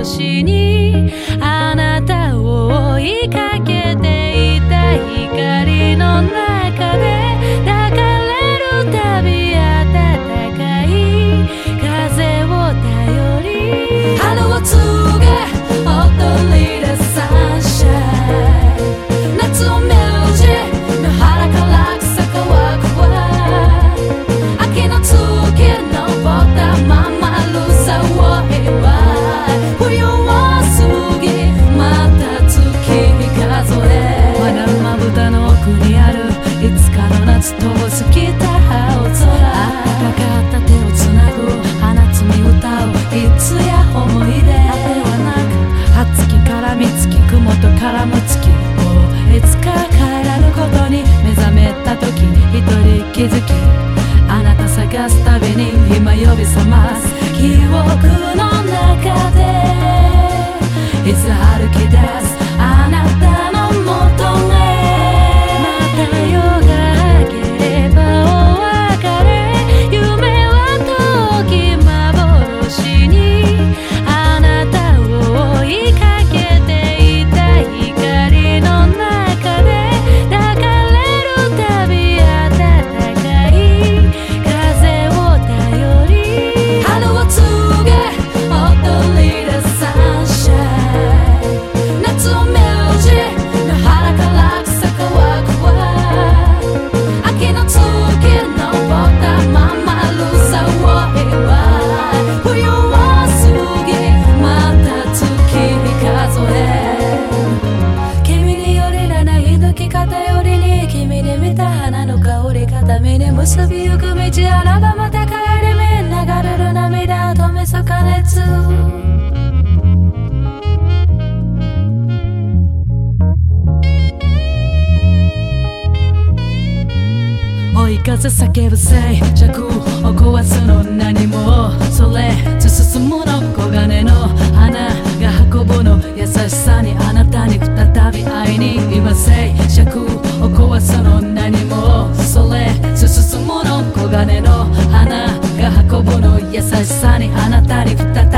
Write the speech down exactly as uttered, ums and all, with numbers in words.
幻にあなたを追いかけていた光の中で抱かれるたび暖かい風を頼り春を告げ踊り出サンシャイン夏を目打ち野原から草乾くわ秋の月登ったままるさを祝い冬を過ぎまた月数えまだまぶたの奥にあるいつかの夏と過ぎた青空暖かかった手をつなぐ花摘み歌ういつや思い出ではなく葉月から三月雲と絡む月をいつか帰らぬことに目覚めた時一人気づきあなた探すたびに今呼び覚ます記憶の中でいつ歩き出すあなたの元へまた夜が明ければお別れ夢は遠き幻にあなたを追いかけていた光の中で抱かれるたび暖かい風を頼り春を告げ踊り出サンシャイン夏を目打ち野原から草乾くわ秋の月登ったままるさを祝い冬を過ぎまた月数え君によりらない抜き方よりに君に見た花の香り片目に結びゆく道あらばまた帰り目流れる涙を止めそ加熱追い風叫ぶ静寂を壊すの何もそれ進むの黄金の花が運ぶの優しさにあなたに再び会いに今静寂を壊すの何もそれ進むの黄金の花が運ぶの優しさにあなたに再び